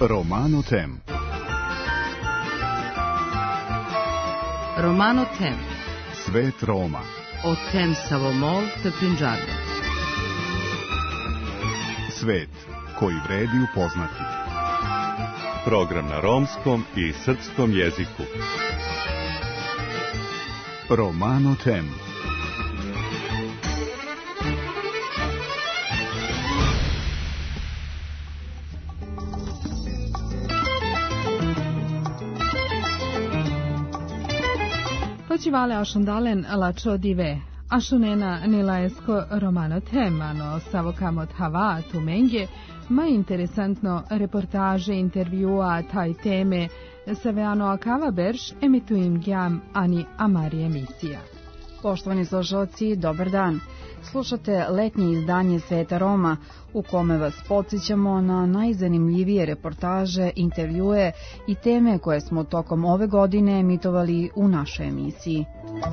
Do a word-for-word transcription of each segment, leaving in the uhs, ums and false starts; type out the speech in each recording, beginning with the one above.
Romano Tem. Romano Tem. Svet Roma. O tem Savomol te Punjabi. Svet koji vredi upoznati. Program na romskom i srpskom jeziku. Romano Tem. Počivale ašundalen lačo dive, ašunena nilaesko Romano Tem, ano savokamot hava tu menge, ma interesantno reportaže, intervjua, taj teme, saveano akava berš emituim gjam ani amari emisija. Poštovani slušalci, dobar dan. Slušate letnje izdanje Sveta Roma, u kome vas podsjećamo na najzanimljivije reportaže, intervjue i teme koje smo tokom ove godine emitovali u našoj emisiji.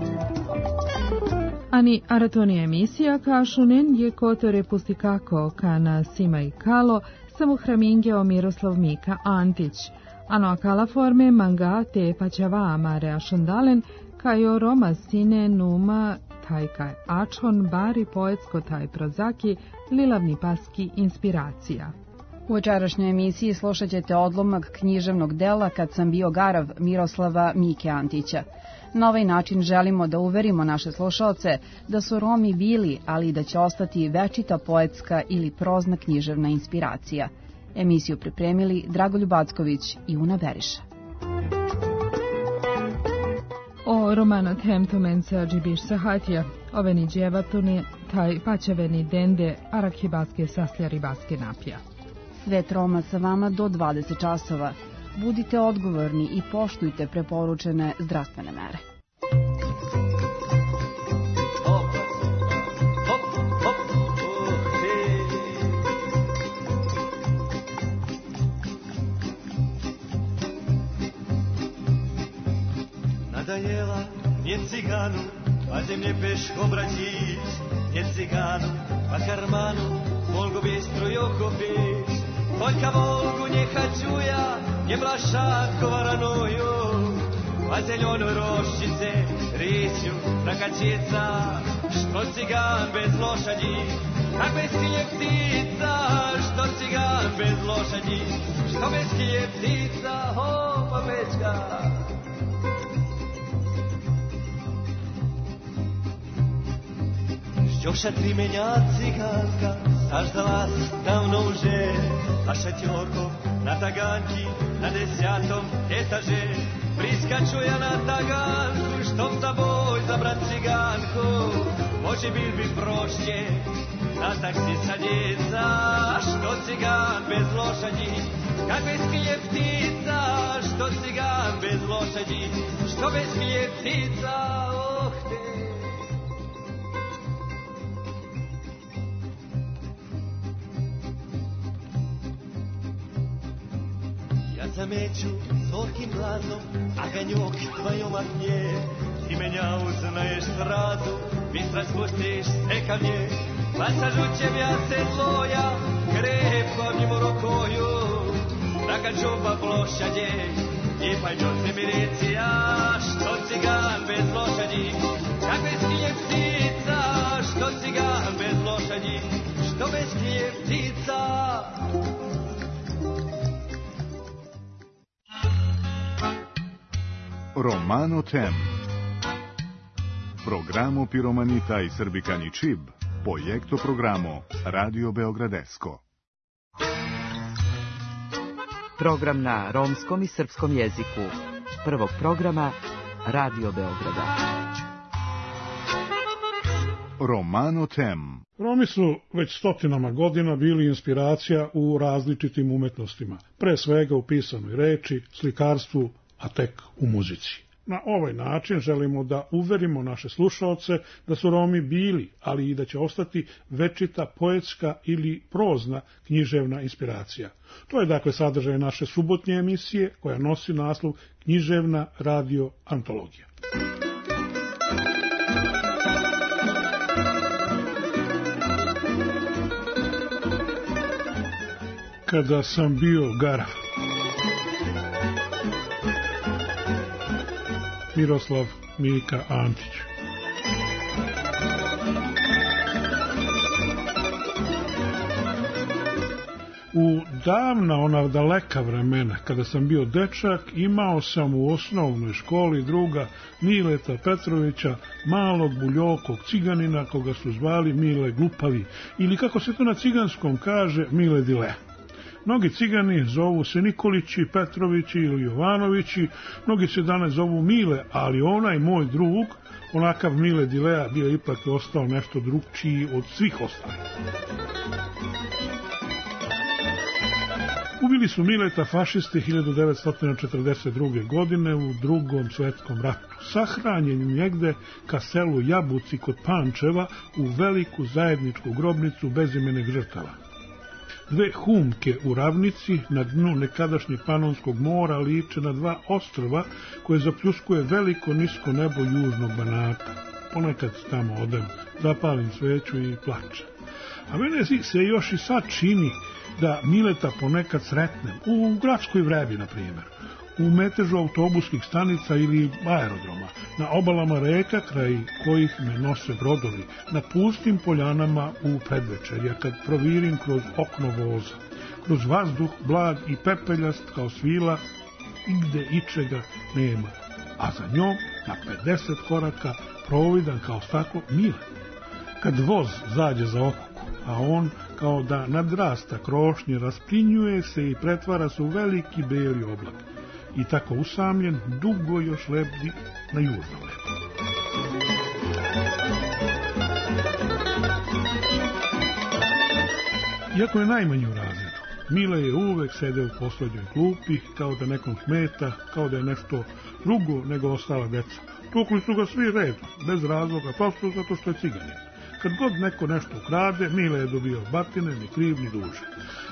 Ani aratoni emisija kašunen je kotore pustikako kana Sima i Kalo samuhramingeo Miroslav Mika Antić, ano akala forme manga te paćava amare ašundalen kajo Roma sine numa tajka ačon bari poetsko taj prozaki lilavni paski inspiracija. U večerašnjoj emisiji slušat ćete odlomak književnog dela Kad sam bio garav Miroslava Mike Antića. Na ovaj način želimo da uverimo naše slušaoce da su Romi bili, ali i da će ostati večita poetska ili prozna književna inspiracija. Emisiju pripremili Dragoljub Acković i Una Beriša. O Romano Tem tumenca džibiš sahatija, oveni dževatuni, taj paćaveni dende, arakhibaske sasljari baske napija. Svet Roma sa vama do dvadeset časova. Budite odgovorni i poštujte preporučene zdravstvene mere. Nadajela nje ciganu, pa zemlje peško braćić, nje ciganu, pa karmanu, Volgu bistru joko pić, Poljka Volgu nje hađuja, nje blašatko varanuju, pa zeljono roščice, riću, rakačica, što cigan bez lošadji, kak bez kilje ptica, što cigan bez lošadji, što bez kilje ptica, ho, pa pečka. Žđoša trimenja ciganka, saždala davno uže, a šatjoko na taganki, na desetom etaže, priskačuja na taganku, štom za boj za brat ciganku, može bil bi prošće, na taksi sa djeca, što cigan bez lošadji, kak bez kilje ptica, što cigan bez lošadji, što bez kilje ptica, oh te. Zameću zorkim glasom, a ganjok tvojom aknje, ti menja uznaješ stradu, bistra spustiš se ka mnje, pa sa žućem ja se tvoja, krepko mimo rokoju, raka čuba plošadje, i pa njose miricija, što cigan bez lošadji, kak bez kilje ptica, što cigan bez lošadji, što bez kilje ptica. Romano Tem. Programo Piromanita i Srbikani Čib, projekto programo Radio Beogradesko. Program na romskom i srpskom jeziku. Prvog programa Radio Beograda. Romano Tem. Romi su već stotinama godina bili inspiracija u različitim umetnostima, pre svega u pisanoj reči, slikarstvu, a tek u muzici. Na ovaj način želimo da uverimo naše slušaoce da su Romi bili, ali i da će ostati večita poetska ili prozna književna inspiracija. To je dakle sadržaj naše subotnje emisije koja nosi naslov Književna radio antologija. Kada sam bio garav. Miroslav Mika Antić. U davna ona daleka vremena, kada sam bio dečak, imao sam u osnovnoj školi druga Mileta Petrovića, malog buljokog ciganina koga su zvali Mile Glupavi, ili kako se to na ciganskom kaže, Mile Dilea. Mnogi cigani zovu se Nikolići, Petrovići ili Jovanovići, mnogi se danas zovu Mile, ali onaj moj drug, onakav Mile Dilea, bio ipak ostao nešto drugčiji od svih ostalih. Ubili su Mileta fašisti hiljadu devetsto četrdeset druge. godine u drugom svetskom ratu. Sahranjen njegde ka selu Jabuci kod Pančeva u veliku zajedničku grobnicu bezimenih žrtava. Dve humke u ravnici na dnu nekadašnjeg Panonskog mora liče na dva ostrva koje zapljuskuje veliko nisko nebo južnog Banata. Ponekad tamo odem, zapalim sveću i plačem. A mene se još i sad čini da Mileta ponekad sretnem, u gradskoj vrebi, na primjer, u metežu autobuskih stanica ili aerodroma, na obalama reka kraj kojih me nose brodovi, na pustim poljanama u predvečerja, kad provirim kroz okno voza, kroz vazduh blag i pepeljast kao svila, igde ičega nema, a za njom na pedeset koraka providan kao staklo Milet. Kad voz zađe za okuku, a on kao da nadrasta krošnje, rasplinjuje se i pretvara se u veliki beli oblak. I tako usamljen, dugo još lebdi na južnom nebu. Iako je najmanji u razredu, Mile je uvek sedeo u poslednjoj klupi, kao da nekom smeta, kao da je nešto drugo nego ostala deca. Tukli su ga svi redom, bez razloga, prosto zato što je ciganin. Kad god neko nešto ukrade, Mile je dobio batine, ni kriv, ni dužan.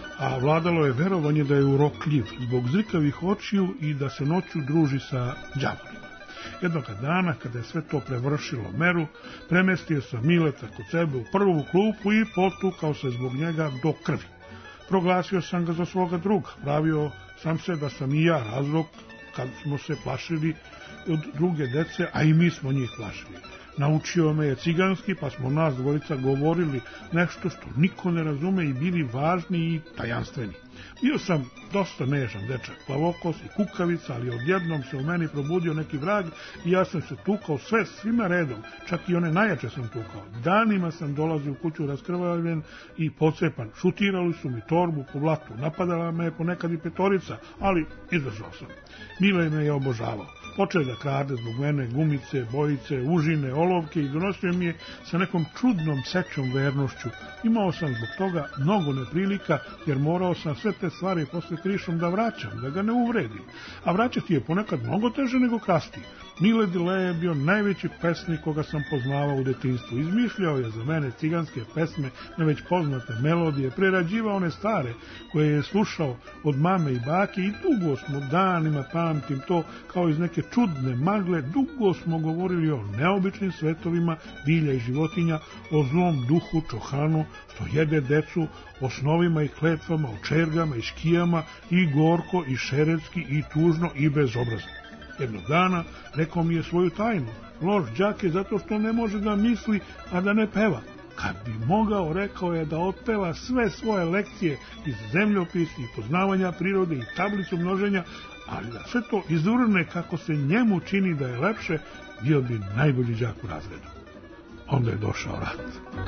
A vladalo je verovanje da je urokljiv zbog zrikavih očiju i da se noću druži sa đavolima. Jednoga dana, kada je sve to prevršilo meru, premestio sam Mileta kod sebe u prvu klupu i potukao se zbog njega do krvi. Proglasio sam ga za svoga druga, pravio sam se da sam i ja razlog kad smo se plašili od druge dece, a i mi smo njih plašili. Naučio me je ciganski, pa smo nas dvojica govorili nešto što niko ne razume i bili važni i tajanstveni. Bio sam dosta nežan dečak, plavokos i kukavica, ali odjednom se u meni probudio neki vrag i ja sam se tukao sve svima redom, čak i one najjače sam tukao. Danima sam dolazio u kuću raskrvavljen i pocepan, šutirali su mi torbu po blatu, napadala me ponekad i petorica, ali izdržao sam. Mile me je obožavao. Počeo da krade zbog mene gumice, bojice, užine, olovke i donosio mi je sa nekom čudnom sečom vernošću. Imao sam zbog toga mnogo neprilika, jer morao sam sve te stvari posle krišom da vraćam, da ga ne uvredim. A vraćati je ponekad mnogo teže nego krasti. Mile Dilea je bio najveći pesnik koga sam poznavao u detinjstvu. Izmišljao je za mene ciganske pesme na već poznate melodije, prerađivao one stare koje je slušao od mame i bake i dugo smo danima, pamtim to, kao iz neke čudne magle, dugo smo govorili o neobičnim svetovima bilja i životinja, o zlom duhu Čohanu što jede decu, o snovima i kletvama, o čergama i škijama, i gorko, i šeretski, i tužno, i bezobrazno. Jednog dana rekao mi je svoju tajnu. Loš đak je zato što ne može da misli, a da ne peva. Kad bi mogao, rekao je, da otpeva sve svoje lekcije iz zemljopisa i poznavanja prirode i tablicu množenja, ali da sve to izvrne kako se njemu čini da je lepše, bio bi najbolji đak u razredu. Onda je došao rat.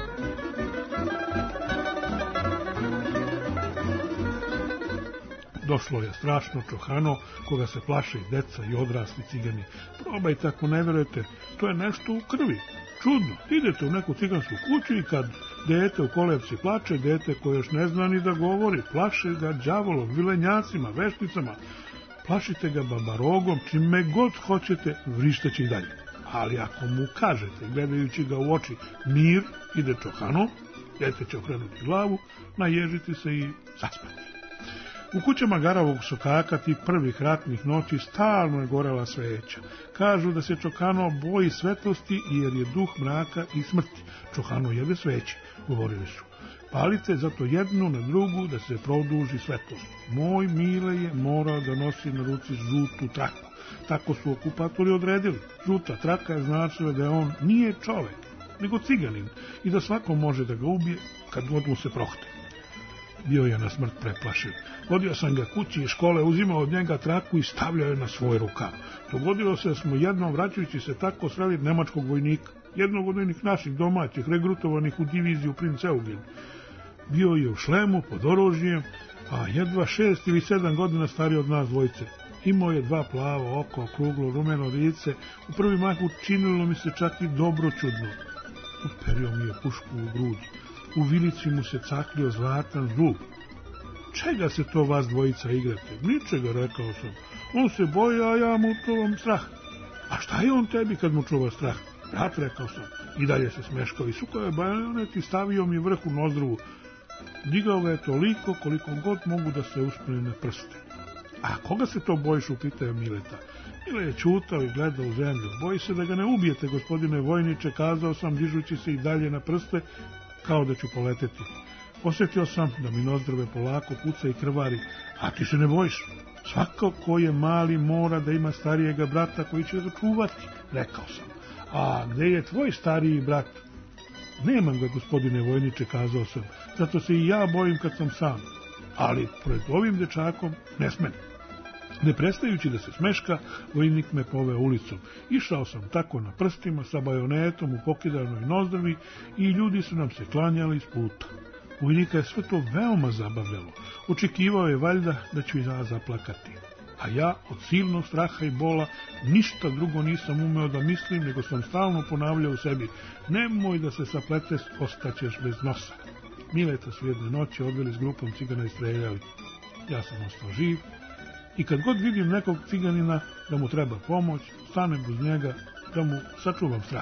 Došlo je strašno Čohano, koga se plaše i deca i odrasli cigani. Probajte ako ne verujete, to je nešto u krvi. Čudno, idete u neku cigansku kuću i kad dete u kolevci plače, dete koje još ne zna ni da govori, plaše ga đavolom, vilenjacima, vešticama, plašite ga babarogom, čime god hoćete, vrišteće i dalje. Ali ako mu kažete, gledajući ga u oči, mir, ide Čohano, dete će okrenuti glavu, naježiti se i zaspati. U kućama Garavog Sokaka tih prvih ratnih noći stalno je gorela sveća. Kažu da se Čokano boji svetlosti jer je duh mraka i smrti. Čokano jede sveće, govorili su. Palite zato jednu na drugu da se produži svetlost. Moj Mile je morao da nosi na ruci žutu traku. tako su okupatori odredili. Žuta traka je značila da on nije čovek, nego ciganin i da svako može da ga ubije kad god mu se prohte. Bio je na smrt preplašen. Vodio sam ga kući iz škole, uzimao od njega traku i stavljao je na svoj rukav. Dogodilo se da smo jednom, vraćajući se tako, sreli nemačkog vojnika, jednog od onih naših domaćih, regrutovanih u diviziju Princ Eugen. Bio je u šlemu, pod oružjem, a jedva šest ili sedam godina stariji od nas dvojice. Imao je dva plava oko, okruglo, rumeno lice. U prvi mah učinilo mi se čak i dobro čudno. Uperio mi je pušku u grud. U vilici mu se caklio zlatan zub. Čega se to vas dvojica igrate? Ničega, rekao sam. On se boji, a ja mu čuvam strah. A šta je on tebi kad mu čuva strah? Brat, rekao sam. I dalje se smeškao i sukao je bajonet i stavio mi vrh u nozdruvu. Digao ga je toliko koliko god mogu da se uspne na prste. A koga se to bojiš, upitao Mileta. Mile je čutao i gledao u zemlju. Boji se da ga ne ubijete, gospodine vojniče, kazao sam, dižući se i dalje na prste, kao da ću poleteti. Osjetio sam da mi nozdrve polako puca i krvari. A ti se ne bojiš? Svako ko je mali mora da ima starijega brata koji će ga čuvati, rekao sam. A gde je tvoj stariji brat? Nemam ga, gospodine vojniče, kazao sam. Zato se i ja bojim kad sam sam. Ali pred ovim dečakom ne smem. Ne prestajući da se smeška, vojnik me poveo ulicom. Išao sam tako na prstima sa bajonetom u pokidanoj nozdrvi i ljudi su nam se klanjali iz puta. Vojnika je sve to veoma zabavljalo. Očekivao je valjda da ću i ja zaplakati. A ja od silnog straha i bola ništa drugo nisam umeo da mislim, nego sam stalno ponavljao u sebi: nemoj da se sapleteš, ostaćeš bez nosa. Mileta su jedne noći odveli s grupom cigana i streljali. Ja sam ostao živ i kad god vidim nekog ciganina da mu treba pomoć, stanem uz njega da mu sačuvam strah.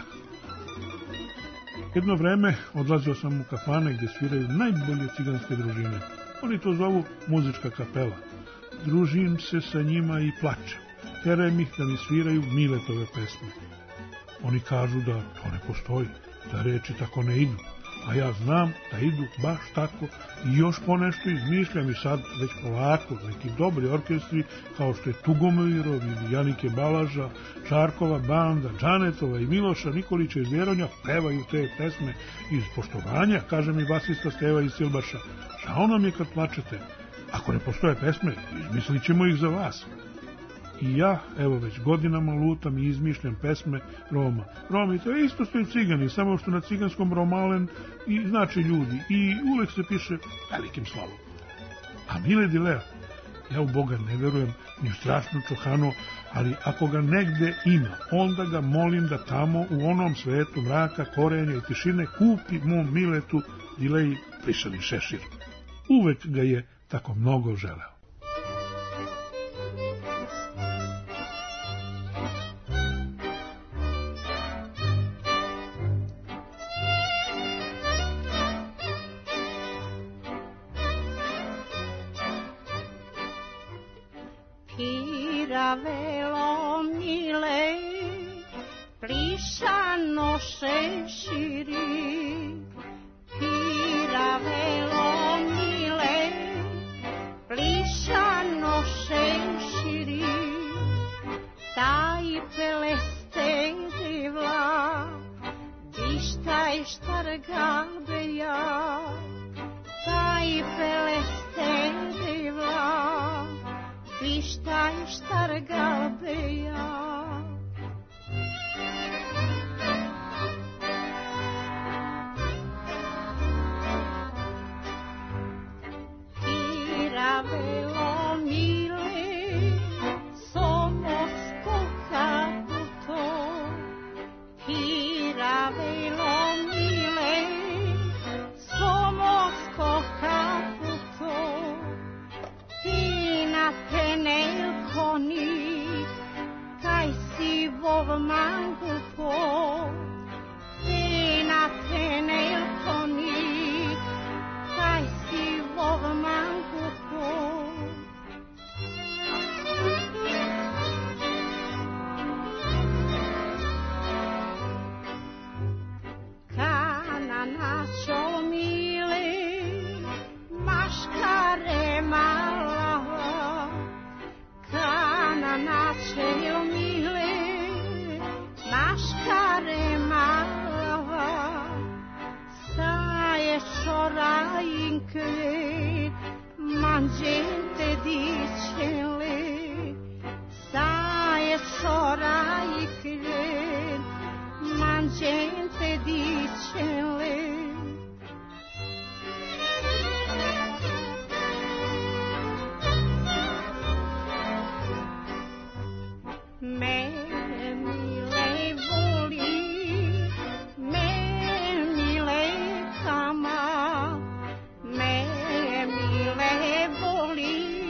Jedno vreme odlazio sam u kafane gdje sviraju najbolje ciganske družine. Oni to zovu muzička kapela. Družim se sa njima i plačem. Terem ih da mi sviraju Miletove pesme. Oni kažu da to ne postoji, da reči tako ne idu. A ja znam da idu baš tako i još ponešto izmišljam i sad već polako neki dobri orkestri kao što je Tugomirov ili Janike Balaža, Čarkova banda, Džanetova i Miloša Nikolića iz Vjeronja pevaju te pesme iz poštovanja, kaže mi basista Steva iz Silbaša. Žao nam je kad plačete. Ako ne postoje pesme, izmislit ćemo ih za vas. I ja, evo već godinama lutam i izmišljam pesme Roma. Romi, to je isto što i cigani, samo što na ciganskom romalen i znači ljudi. I uvek se piše velikim slovom. A Mile Dilea, ja u Boga ne verujem, ni u strašnu čohano, ali ako ga negde ima, onda ga molim da tamo u onom svetu mraka, korenja i tišine kupi mom Miletu Dileji plišani šešir. Uvek ga je tako mnogo želeo. Piravelo Mile, plišano šeširi. Piravelo Mile, plišano šeširi. Taj peleste divla, dištaj štarga beja. Taj peleste divla, dištaj štarga beja. Piravelo Mile, somosko kaputo. Piravelo Mile, somosko kaputo. Pina penelkonik, kaj ikle, mangiente dicele, sae sora ikle, mangiente dicele. Me mile voli, me mile kama, me mile voli,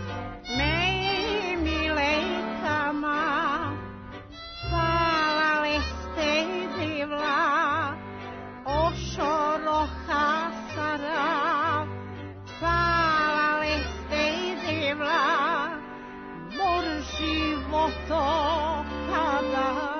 me mile kama, pala leste divla, ošoro hasara, pala leste divla, mor životo pada.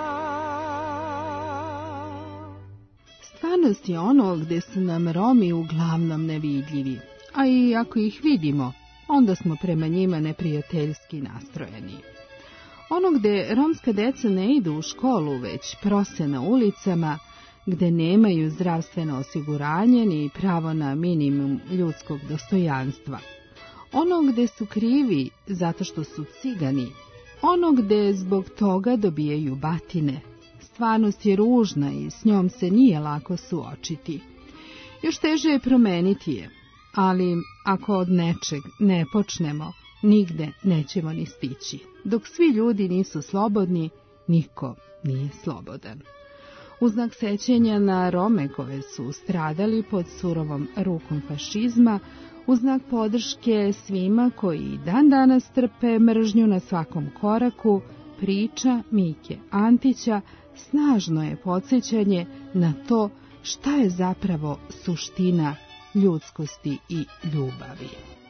Stvarnost je ono gde su nam Romi uglavnom nevidljivi, a i ako ih vidimo, onda smo prema njima neprijateljski nastrojeni. Ono gde romska deca ne idu u školu, već prose na ulicama, gde nemaju zdravstveno osiguranje ni pravo na minimum ljudskog dostojanstva. Ono gde su krivi zato što su cigani, ono gde zbog toga dobijaju batine. Stvarnost je ružna i s njom se nije lako suočiti. Još teže je promeniti je, ali ako od nečeg ne počnemo, nigde nećemo ni stići. Dok svi ljudi nisu slobodni, niko nije slobodan. U znak sećanja na Rome koje su stradali pod surovom rukom fašizma, u znak podrške svima koji dan danas trpe mržnju na svakom koraku, priča Mike Antića snažno je podsjećanje na to šta je zapravo suština ljudskosti i ljubavi.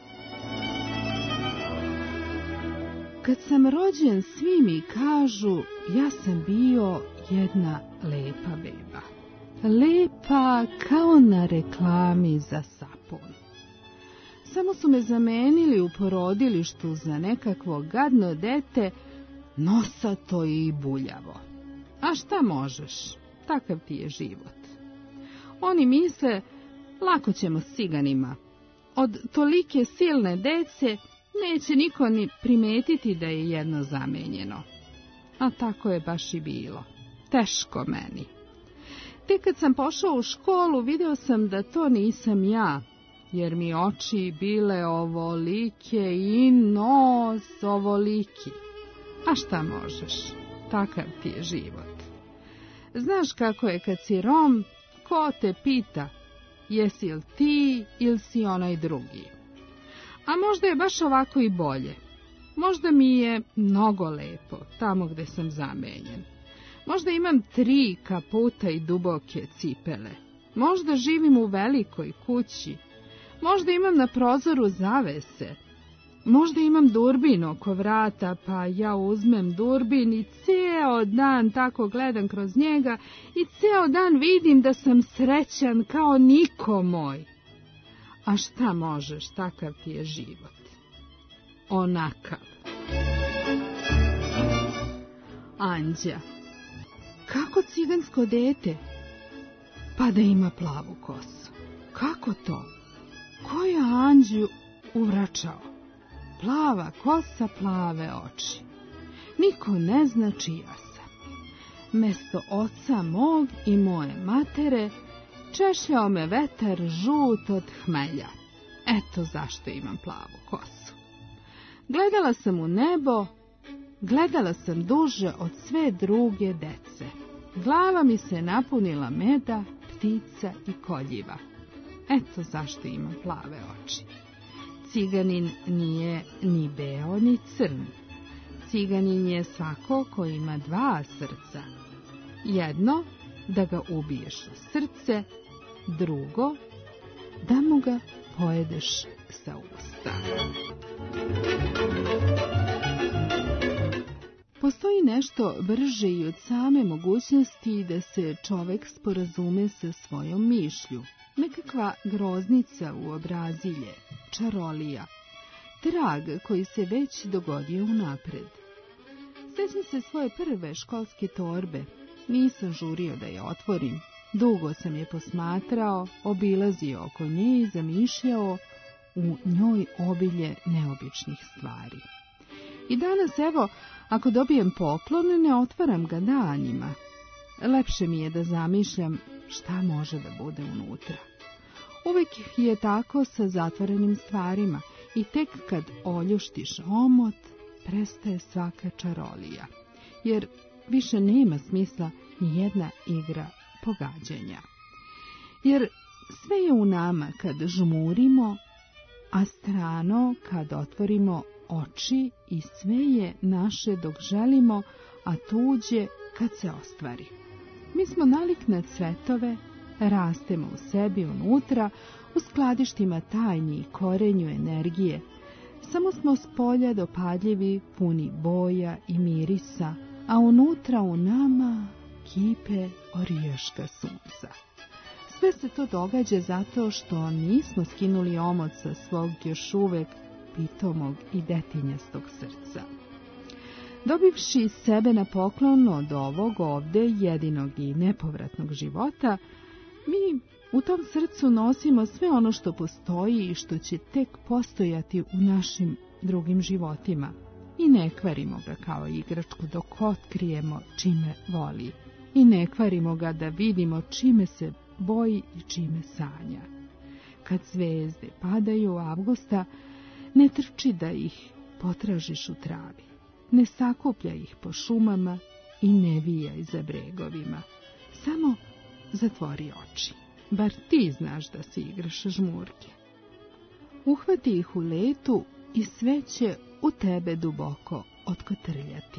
Kad sam rođen, svi mi kažu, ja sam bio jedna lepa beba. Lepa kao na reklami za sapun. Samo su me zamenili u porodilištu za nekakvo gadno dete, nosato i buljavo. A šta možeš? Takav ti je život. Oni misle, lako ćemo s ciganima. Od tolike silne dece neće niko ni primetiti da je jedno zamenjeno. A tako je baš i bilo. Teško meni. Tek kad sam pošao u školu, video sam da to nisam ja, jer mi oči bile ovolike i nos ovoliki. A šta možeš? Takav ti je život. Znaš kako je kad si Rom, ko te pita, jesi li ti ili si onaj drugi? A možda je baš ovako i bolje. Možda mi je mnogo lepo tamo gde sam zamenjen. Možda imam tri kaputa i duboke cipele. Možda živim u velikoj kući. Možda imam na prozoru zavese. Možda imam durbin oko vrata, pa ja uzmem durbin i ceo dan tako gledam kroz njega i ceo dan vidim da sam srećan kao niko moj. A šta možeš, takav ti je život. Onakav. Anđa. Kako cigansko dete? Pa da ima plavu kosu. Kako to? Ko je Anđu uvračao? Plava kosa, plave oči. Niko ne zna čija sam. Mesto oca mog i moje matere češljao me vetar žut od hmelja. Eto zašto imam plavu kosu. Gledala sam u nebo, gledala sam duže od sve druge dece. Glava mi se napunila meda, ptica i koljiva. Eto zašto imam plave oči. Ciganin nije ni beo ni crn. Ciganin je svako ko ima dva srca. Jedno, da ga ubiješ u srce, drugo, da mu ga pojedeš sa usta. Postoji nešto brže i od same mogućnosti da se čovek sporazume sa svojom mišlju. Nekakva groznica u obrazilje, čarolija, trag koji se već dogodio unapred. Sećam se svoje prve školske torbe. Nisam žurio da je otvorim. Dugo sam je posmatrao, obilazio oko nje i zamišljao u njoj obilje neobičnih stvari. I danas, evo, ako dobijem poklon, ne otvaram ga danima. Lepše mi je da zamišljam šta može da bude unutra. Uvijek je tako sa zatvorenim stvarima i tek kad oljuštiš omot, prestaje svaka čarolija, jer više nema smisla ni jedna igra pogađanja. Jer sve je u nama kad žmurimo, a strano kad otvorimo oči, i sve je naše dok želimo, a tuđe kad se ostvari. Mi smo nalik na cvetove, rastemo u sebi unutra, u skladištima tajni i korenju energije. Samo smo s polja dopadljivi, puni boja i mirisa, a unutra u nama kipe orijaška sunca. Sve se to događa zato što nismo skinuli omot sa svog još uvek pitomog i detinjastog srca. Dobivši sebe na poklon od ovog ovde jedinog i nepovratnog života, mi u tom srcu nosimo sve ono što postoji i što će tek postojati u našim drugim životima i ne kvarimo ga kao igračku dok otkrijemo čime voli i ne kvarimo ga da vidimo čime se boji i čime sanja. Kad zvezde padaju avgusta, ne trči da ih potražiš u travi, ne sakuplja ih po šumama i ne vijaj za bregovima. Samo zatvori oči, bar ti znaš da si igraš žmurke. Uhvati ih u letu i sve će u tebe duboko otkotrljati.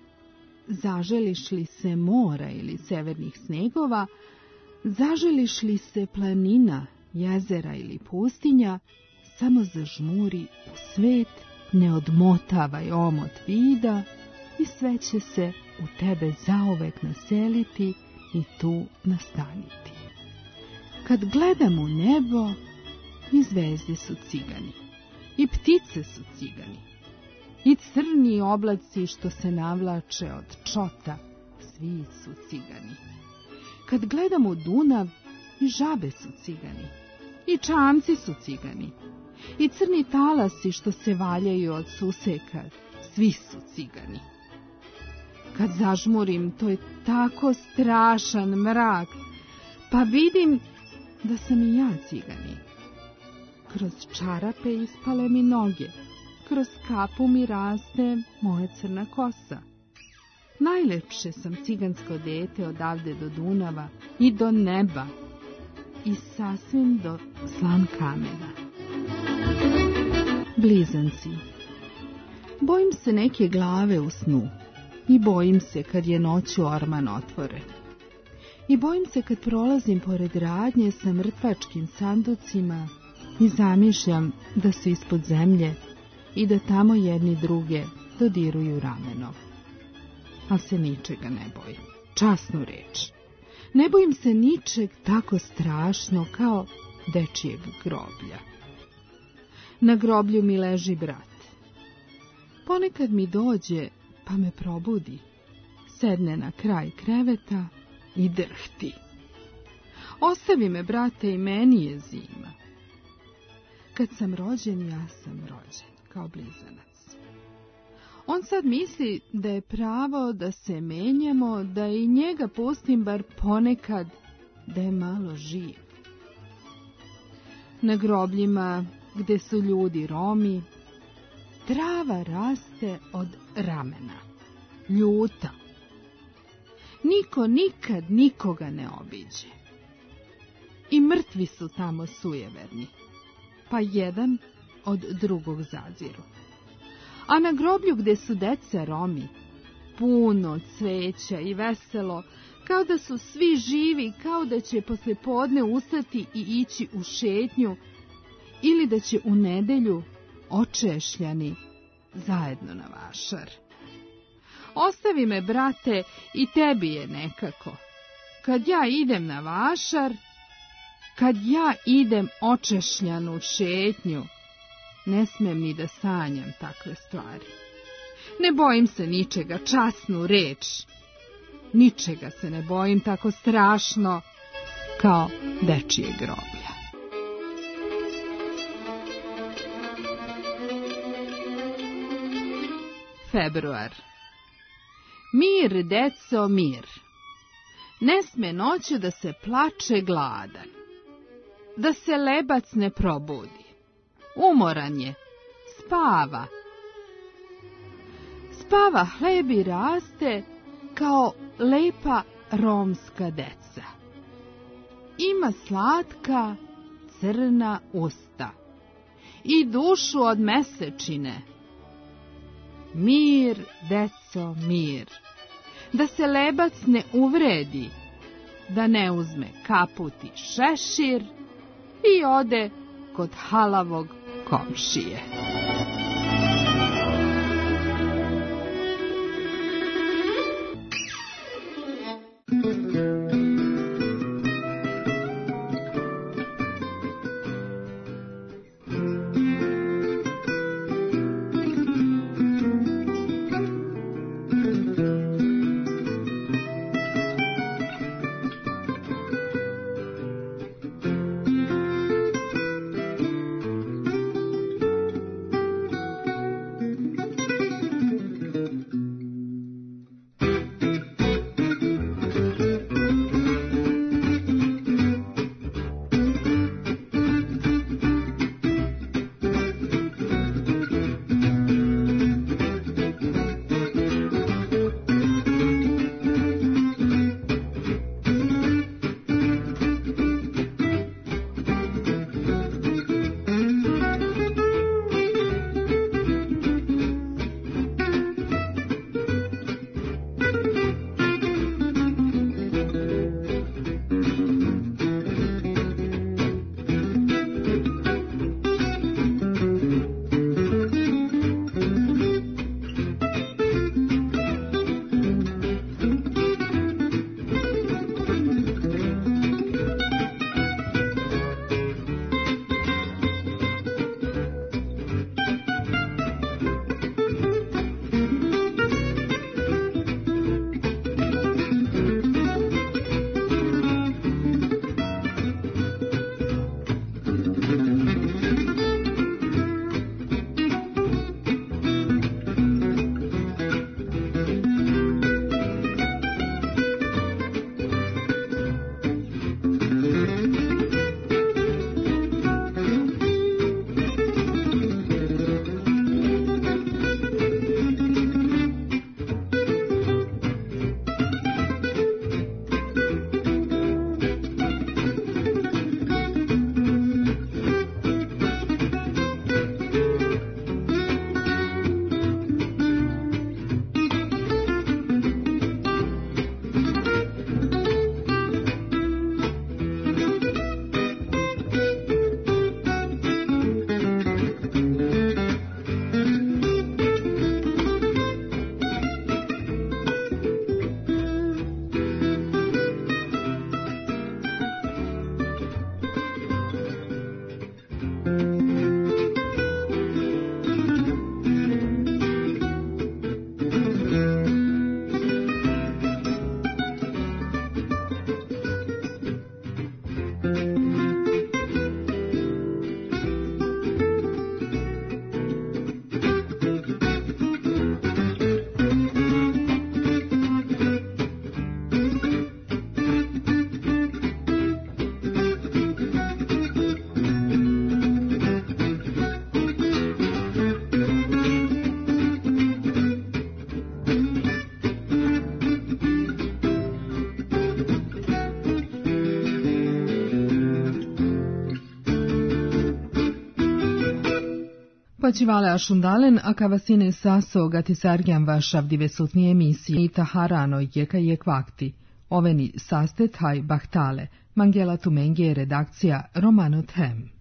Zaželiš li se mora ili severnih snegova, zaželiš li se planina, jezera ili pustinja, samo zažmuri u svet, ne odmotavaj omot vida i sve će se u tebe zauvek naseliti i tu nastaniti. Kad gledam u nebo, i zvezde su cigani, i ptice su cigani, i crni oblaci što se navlače od čota, svi su cigani. Kad gledam u Dunav, i žabe su cigani, i čamci su cigani, i crni talasi što se valjaju od suseka, svi su cigani. Kad zažmurim, to je tako strašan mrak, pa vidim da sam i ja cigani. Kroz čarape ispale mi noge, kroz kapu mi raste moja crna kosa. Najlepše sam cigansko dete odavde do Dunava i do neba i sasvim do slan kamena. Blizanci. Bojim se neke glave u snu i bojim se kad je noću orman otvore. I bojim se kad prolazim pored radnje sa mrtvačkim sanducima i zamišljam da su ispod zemlje i da tamo jedni druge dodiruju rameno. Ali se ničega ne bojim, časnu reč. Ne bojim se ničeg tako strašno kao dečijeg groblja. Na groblju mi leži brat. Ponekad mi dođe pa me probudi, sedne na kraj kreveta i drhti. Ostavi me, brate, i meni je zima. Kad sam rođen, ja sam rođen, kao blizanac. On sad misli da je pravo da se menjamo, da i njega pustim bar ponekad da je malo živ. Na grobljima gde su ljudi Romi, trava raste od ramena, ljuta. Niko nikad nikoga ne obiđe. I mrtvi su tamo sujeverni, pa jedan od drugog zaziru. A na groblju gde su deca Romi, puno cveća i veselo, kao da su svi živi, kao da će poslijepodne ustati i ići u šetnju, ili da će u nedelju očešljani zajedno na vašar. Ostavi me, brate, i tebi je nekako. Kad ja idem na vašar, kad ja idem očešljanu šetnju, ne smem ni da sanjam takve stvari. Ne bojim se ničega, časnu reč. Ničega se ne bojim tako strašno kao dečije groblja. Februar. Mir, deco, mir. Ne sme noću da se plače gladan, da se lebac ne probudi. Umoran je, spava. Spava hleb i raste kao lepa romska deca. Ima slatka crna usta i dušu od mesečine. Mir, deco, mir. Da se lebac ne uvredi, da ne uzme kaput i šešir i ode kod halavog komšije. Počivale ašundalen, a kavasine saso gatisargjan vašav divesutnije emisije i taharano jeka jek vakti. Oveni sastet haj bahtale, Mangela Tumenge redakcija Romano Them.